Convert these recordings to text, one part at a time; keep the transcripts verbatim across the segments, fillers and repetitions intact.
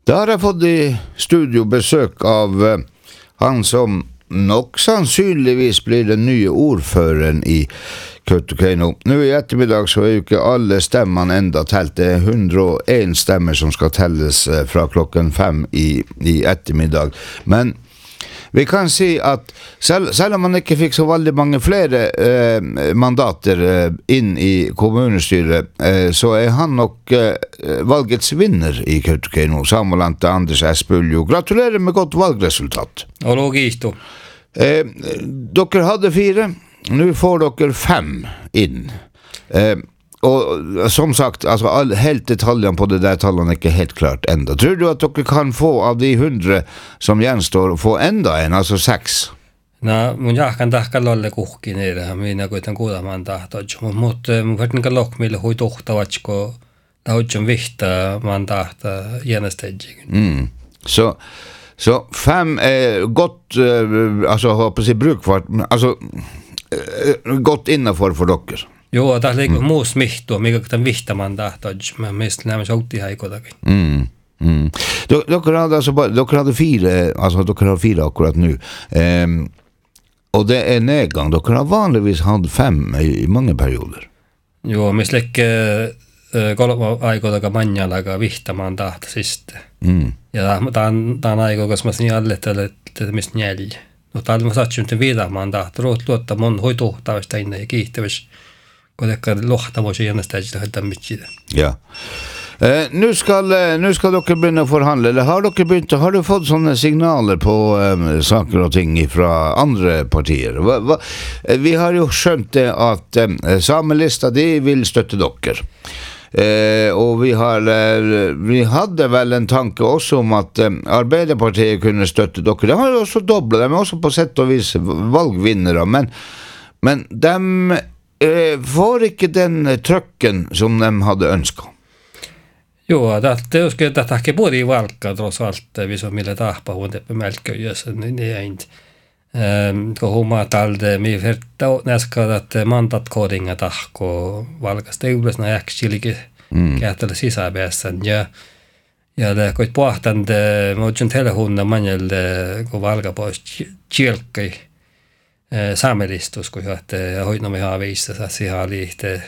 Da har jeg fått i studio besøk av uh, han som nok sannsynligvis blir den nye ordføreren i Kautokeino. Nå i ettermiddag så er jo ikke alle stemmene enda telt. Det er hundre og en stemmer som skal telles uh, fra klokken fem i, i ettermiddag. Men vi kan si at selv, selv om man ikke fikk så veldig mange flere eh, mandater eh, inn i kommunestyret, eh, så er han nok eh, valgets vinner i Kautokeino, sammenlagt Anders Espuljo. Gratulerer med godt valgresultat. Og logisto. Eh, dere hadde fire, nå får dere fem inn. Eh, og som sagt, altså, all, helt detaljene på det der tallene er ikke helt klart enda. Tror du at dere kan få av de hundre som gjenstår, få enda en, altså seks? No, mun jahkan tahka lolle kuhkin niitä, minä kuitenkin kuulemaan tahtoja, mutta mun verran lokmille hui tohtavatsko, tahtoja vihta man tahta jäänestedjikin. Mm. Så, så fem är gott, alltså hoppas jag brukvart, alltså gott innanför för dere. Joo, tämä on muu smihtua, mikä tämän vihtamaan tahtoja, mä mielestäni nämä soutti haikotakin. Mm. Mm. Dere hadde altså bare, dere hadde fire, altså dere har fire akkurat nu. Um, og det er nedgang. Dere har vanligvis hatt fem i, i mange perioder. Joo, me slikke uh, kolme aikotakaan manjalaga vihtamaan tahta siste. Mm. Ja tämä on aikoa, koska mä sanin alle, että mistä neljä. No täällä mä satsin nyt viidamaan tahta, luottaa mun hoituhtavasta inne ja kiihtävässä. Kuitenkaan lohtavuus ei ennestään sitä mitään. Ja. Eh, nu skal eh, nu skal dere begynne å forhandle. Eller har dere begynt, har du fått sånne signaler på eh, saker og ting fra andre partier? Hva, hva, eh, vi har jo skjønt det at eh, Samelista de vil støtte dere. Eh, og vi har eh, vi hadde vel en tanke også om at eh, Arbeiderpartiet kunne støtte dere. De har jo også doblet, de er også på sett og vis valgvinnere, men, men de eh, får ikke den trøkken som de hadde ønsket. Joo, det är ju att det både i valka trots allt vi som ville tappa hon det melköjössä niin ei. Ehm kun homma talde mi verta näska att mandat kodinga tahko valkasta yhdessä näin äksilike kähtellä sisäpäässän ja ja det koit pohtan det mojen telehunna manjel kun valka pois chilkki samelistus kun että hoidno me haaviissa sa sihaliihte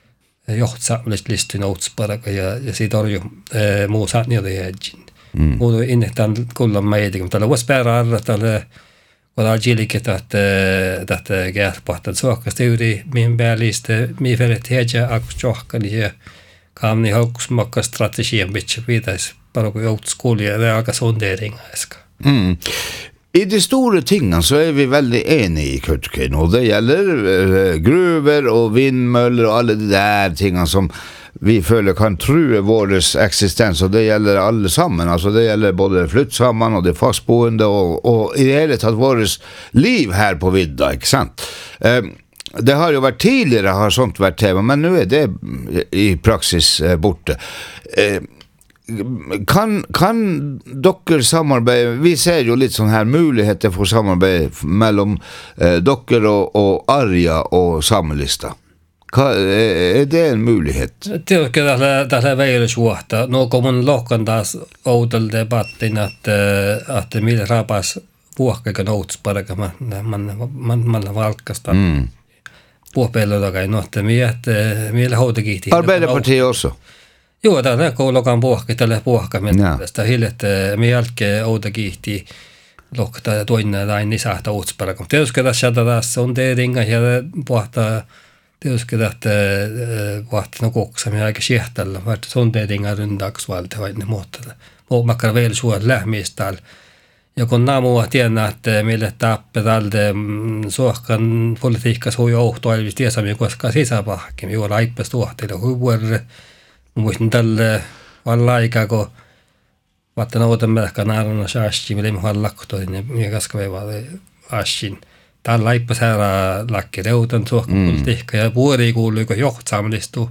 johtsamlislistin outsparaka ja ja siitä oli jo muu saat niitä jäjin. Muu inne tämän kullan meitä kun tällä vuospäärä arra tällä kun algiliket että että gärpahtan suokasta yri min päälliste mi velet heja akusjohkani ja kamni hauksmakka strategian bitch pitäisi paroko joutskulia det alka sonderinga äska. Mm. I de store tingene så er vi veldig enige i Kautokeino, og det gjelder uh, gruver og vindmøller og alle de der tingene som vi føler kan true vår eksistens, og det gjelder alle sammen, altså det gjelder både flyttsamene og de fastboende, og, og i det hele tatt vårt liv her på vidda, ikke sant? Uh, det har jo vært tidligere, har sånt vært tema, men nå er det i praksis uh, borte. Uh, Kan, kan dere samarbeide, vi ser jo litt sånn her muligheter for samarbeid mellom eh, dere og, og Arja og Samelista. Hva, er, er det en mulighet? Det är ju det här väl svårt. Nu kommer en lockandas outel debattin att att millä rapas puhkaka noutsparaka man man man man valkasta. Mm. Puhpellolla kai notte miet millä houtakiiti. Arbeiderpartiet också. Joo, tämä koulukan puhki, tällä puhkaminen. Tästä hiljettä me jälkeen outa kiihti lokta ja toinen tai nisähtä uutsparakom. Tietysti tässä tässä on teeringa ja puhtaa tietysti että puhtaa no koksamme aika siehtellä. Vaikka se on teeringa ryndaksi valta vai ne muuta. Muokmakar vielä suor lähmistä. Ja kun naamua tiedän, että mille tappe tältä suohkan politiikassa hui ohtoilvis tiesamme koska sisäpahkin. Joo, laippas tuohteilla huvuerre. Muistin tälle valla aikaa, kun vaattan outan melkein naarana saassi, millä me vaan lakkotoin ja minä kaskaveivalle assin. Täällä laippas härä lakki reutan suohkapolitiikka ja vuori kuului, kun johtsaamalistu.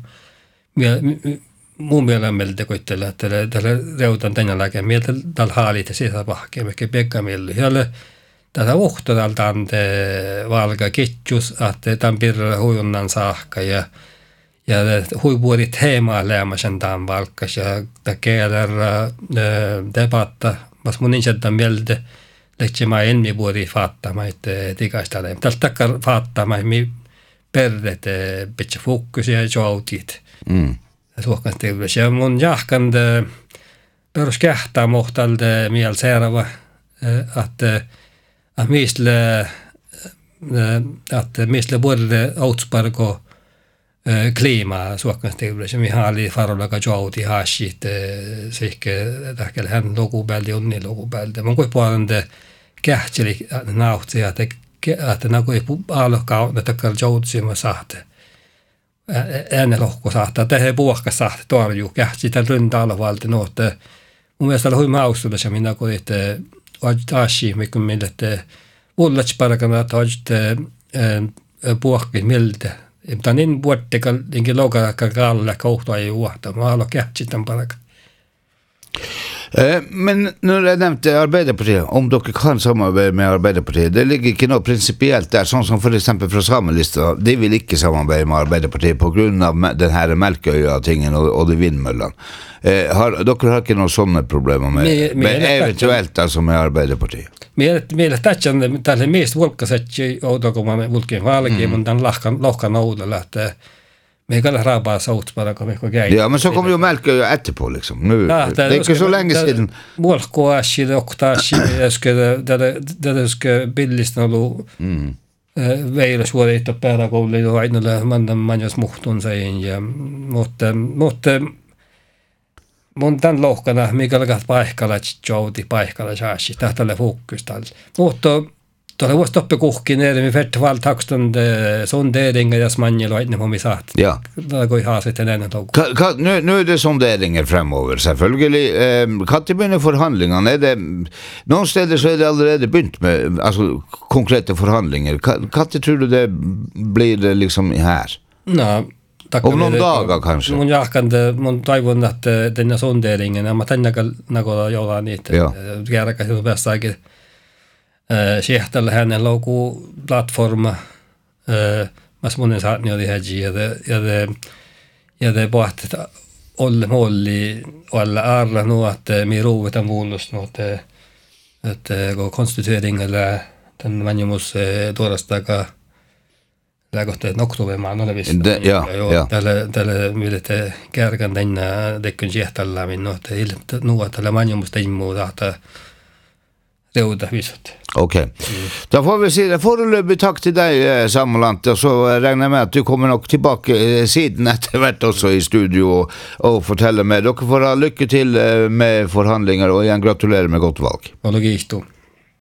Mun mielestä meiltä koittele, että tällä reutan tänne läkeen mieltä täällä haalit ja sisäpahkeen, mikä pekka mieltä. Siellä tätä uhto täältä ante valka kitjus, että tämän pirralla huijunnan saakka ja ja huipuuri teemaa lämmäsen tämän valkas ja tekeler debatta mas mun insätä mieltä lähtee mä enmi vuori faattamaan että tikaista lämmin tällä takaa faattamaan mi perdet pitää fokus ja joutit Mm. suokan tilvis ja mun jahkan perus kähtää mohtalta miel seuraava että att misle att misle både outsparko klima suokan tilvis ja mihaali farolaga jouti hashit sihke tähkel hän logubäldi onni logubäldi mun kui puolende kähtseli nautti ja että na kui alokaa että kar joutsi ma sahte ennen lohko saattaa tehdä puhka saattaa torjuu kähtsi tämän rynta-alavalta nuotte mun mielestä oli huima austuudessa ja minä kun että taasi mikä millä että ullats parakana että ojitte puhki miltä mutta niin vuottekal inkin lokalakka kaalla kohta ei uahta mä alo kähtsi tämän parakan. Men nu har jag nämnt Arbeiderpartiet, om dere kan samarbeide med Arbeiderpartiet. Det ligger ikke noe prinsipielt der, sånn som for eksempel fra Samelista. De vil ikke samarbeide med Arbeiderpartiet på grunn av den her Melkøya-tingen og, og de vindmøllene. Eh, har, dere har ikke noen sånne problemer med, Me- me- med eventuelt altså med Arbeiderpartiet? Meillä tätsän tälle miestä vulkkasetsi outokomaan vulkien valkiin, mutta tämän lohkan, lohkan oudella, että me kan rabaa sautsmara kun me käy. Ja, men så kommer ju Melkøya etterpå liksom. Nu, Ja, det är inte så länge sedan. Mulkkoashi doktashi ska det det ska billista ollut Mm. veillä suorittaa pääkouluun ja aina mannan manjas muhtun sein ja mutta mutta mun tämän lohkana mikä alkaa paikalla jouti paikalla saasi tähtäällä fokusta. Mutta tuolla vuosi toppi kuhkin eri mi fett valtakston sonderingar ja smanjelo inne på mi satt. Ja. Det går ju haset en annan tog. Ka, ka, nu, nu är det sonderinger fremover, selvfølgelig. Eh, kan det begynne forhandlingene? Er det, noen steder så er det allerede begynt med altså, konkrete forhandlinger. Kan det tror du det blir det liksom her? No, Om någon dagar kanske? Mun jahkan, mun toivon, että tänne sonderingen, mä tänne nakolla jollain niitä. Joo. Kärkäsi on päässäkin siehtällä hänen louku platforma. Mä monen saatni oli häji ja det ja det ja det pohti olle molli olla arla nu att mi rovetan vullus nu att att gå konstitueringa den manjumus torstaga lägotteet oktobermaan olevissa. De, ja, ja. Tälle tälle miltä kärkän tänne tekkyn siehtällä minno että ilta nu tälle manjumusta immuuta että reuda visot. Okej. Okay. Mm. Då får vi se. Foreløpig takk til deg, Samelant, og så regner jeg med at du kommer nok tilbake siden etter hvert også i studio og, og forteller med. Dere får ha lykke til med forhandlinger, og igjen gratulerer med godt valg. Og logist.